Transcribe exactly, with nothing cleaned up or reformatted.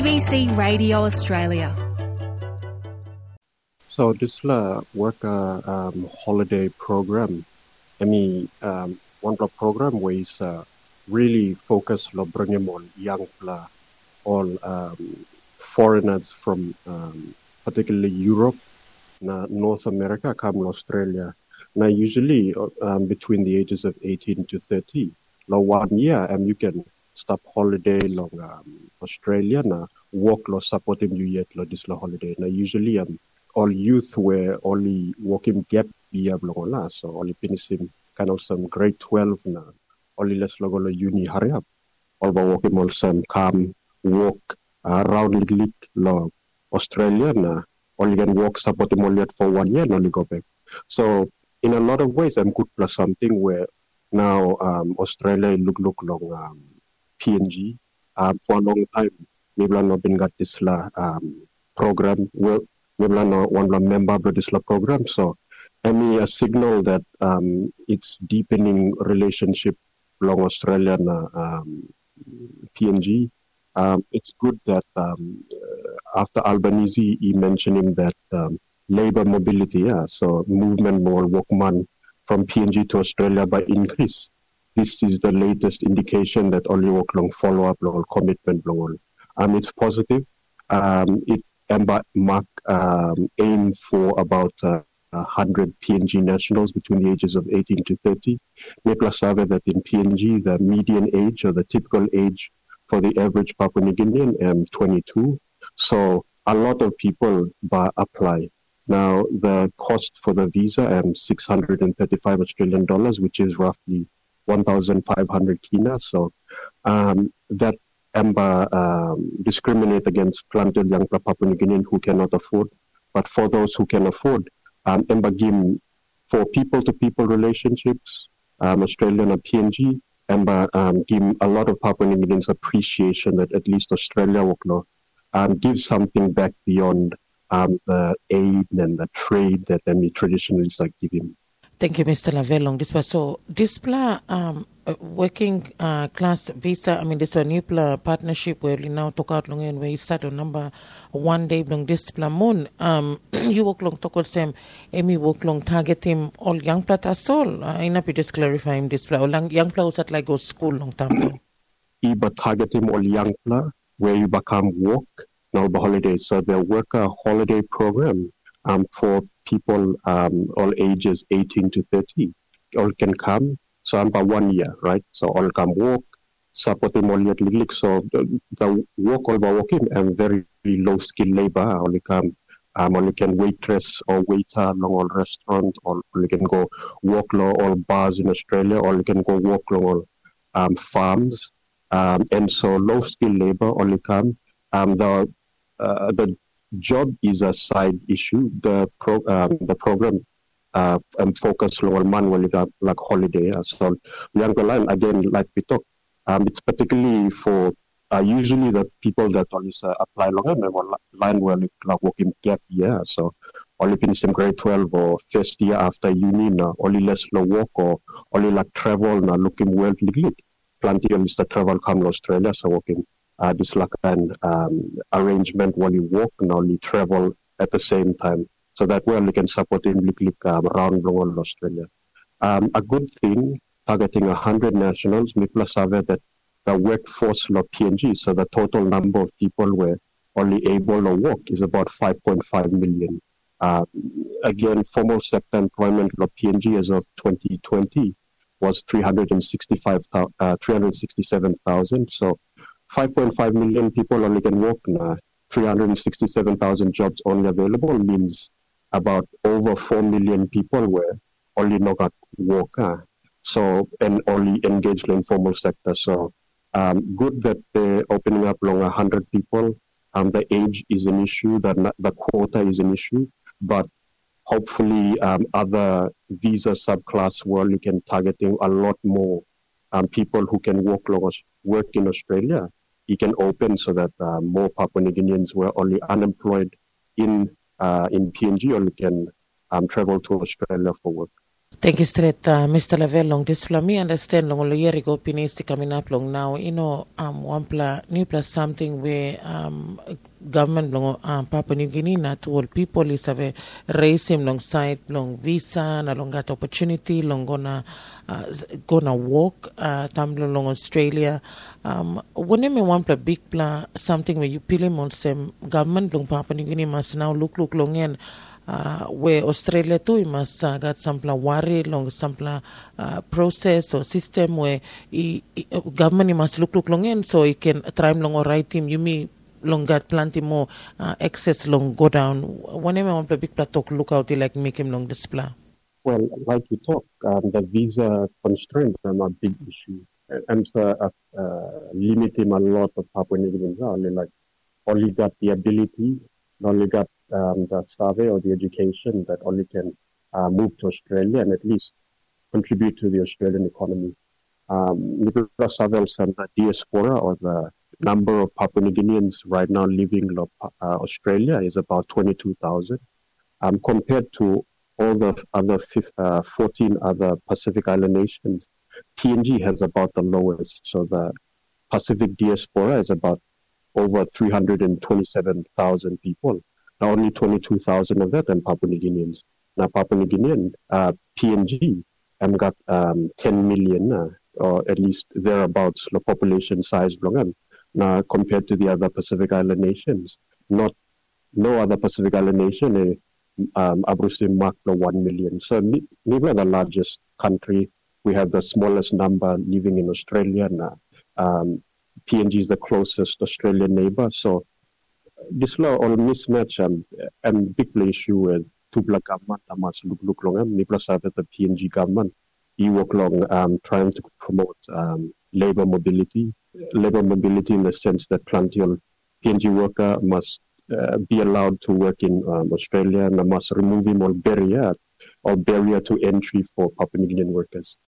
B C Radio Australia. So this la worker um, holiday program, I mean, um, one of program where is uh, really focused on bringing all young pla, all um, foreigners from um, particularly Europe, na North America, come to Australia. Now usually um, between the ages of eighteen to thirty, la one year, and you can stop holiday long um, Australia na work lo supporting you yet lo this la holiday. Now usually um all youth were only working gap year long la, so only finishing kind of some grade twelve na only less logo lo uni hurry up. All about working all some come walk around little lo Australia na only can work supporting only for one year and only go back. So in a lot of ways I'm good plus something where now um, Australia look look long um, P N G um, for a long time. Maybe not been got this la um, program. Well, maybe not one member of this la program. So, I mean a signal that um, it's deepening relationship along Australia and um, P N G. Um, it's good that um, uh, after Albanese, he mentioning that um, labor mobility, yeah, so movement more workman from P N G to Australia by increase. This is the latest indication that only work long follow up long commitment long. Um, it's positive. Um, it mark um, aim for about uh, one hundred P N G nationals between the ages of eighteen to thirty. Nepla survey that in P N G the median age or the typical age for the average Papua New Guinean um twenty-two. So a lot of people uh, apply. Now the cost for the visa um six hundred thirty-five Australian dollars, which is roughly one thousand five hundred kina. So um, that Amber um, discriminate against planted young Papua New Guinean who cannot afford. But for those who can afford, um, Amber give for people-to-people relationships, um, Australian and P N G, Amber um, give a lot of Papua New Guineans appreciation that at least Australia will um, give something back beyond um, the aid and the trade that they traditionally like giving. Thank you, Mister Lavelong. This was so this pla um working uh, class visa. I mean, this is a new pla partnership where we now talk out long and where you start on number one day long this pla moon. Um, you work long talk with them. Amy work long target him all young pla as all. I know you just clarify him this pla. All young pla was at like go school long time. Iba target him all young pla where you become work now the holidays. So they work a holiday program um for people um, all ages eighteen to thirty, all can come. So I'm about one year, right? So all can walk, support them all at little. So the, the work all about working and very low skill labor. Only come, um, only can waitress or waiter along all restaurant, or only can go walk along all bars in Australia, or you can go walk along all um, farms. Um, and so low skill labor only come. Um, the uh, the job is a side issue. The pro, um, the program uh, and focus on manually like holiday. So young line again, like we talk, um, it's particularly for uh, usually the people that always uh, apply long line where like working gap year. So only finish in grade twelve or first year after uni, na, only less low work or only like travel, na, looking well, plenty of the travel come to Australia, so working. Uh, this like an um, arrangement while you walk and only travel at the same time. So that way we can support in um, around all Australia. Um, a good thing, targeting one hundred nationals, Mipla survey that the workforce of P N G, so the total number of people were only able to work is about five point five million. Uh, again, formal sector employment of P N G as of twenty twenty was three hundred sixty-five, uh, three hundred sixty-seven thousand. So five point five million people only can work now. three hundred sixty-seven thousand jobs only available means about over four million people were only not at work. Uh. So, and only engaged in informal sector. So, um, good that they're opening up along one hundred people. Um, the age is an issue, the, the quota is an issue, but hopefully um, other visa subclass world you can targeting a lot more um, people who can work, work in Australia. You can open so that uh, more Papua New Guineans were only unemployed in uh, in P N G or can um, travel to Australia for work. Thank you straight, uh, Mister Lavelle. Long this plan, me understand long lo year ago pinesti coming up long now. You know, um, one pla new plus something where um government long um Papua New Guinea not all people is have a raise him long side long visa na long got opportunity long gonna uh, gonna walk uh tam long Australia. Um, when me one pla big pla something where you peel him on some government long Papua New Guinea must now look look long in. Uh, where Australia too you must uh, got some worry long some uh, process or system where he, he, government must look look long in so he can try long or right him you may long got plenty more uh, access long go down whenever I want to big talk look out he like make him long display. Well, like you talk, um, the visa constraints are a big issue, and so uh, uh, limit him a lot of Papua New Guineans only like only got the ability, only got um, the survey or the education that only can uh, move to Australia and at least contribute to the Australian economy. Um, Nicholas Savel's and the diaspora or the number of Papua New Guineans right now living in uh, Australia is about twenty-two thousand um, compared to all the other uh, fourteen other Pacific Island nations. P N G has about the lowest. So the Pacific diaspora is about over three hundred twenty-seven thousand people. Now only twenty-two thousand of that are Papua New Guineans. Now Papua New Guinean, uh, P N G, um, got um, ten million, uh, or at least thereabouts, the population size belongan. Now compared to the other Pacific Island nations, not no other Pacific Island nation uh, um, Abruzzi marked the one million. So we were the largest country. We have the smallest number living in Australia. And, um, P N G is the closest Australian neighbor. So this law all mismatch um, and big issue with Tubla government amas look look long and Nipla the P N G government. You work long um, trying to promote um, labor mobility, labor mobility in the sense that plenty of P N G worker must uh, be allowed to work in um, Australia and must remove him all barrier or barrier to entry for Papua New Guinean workers.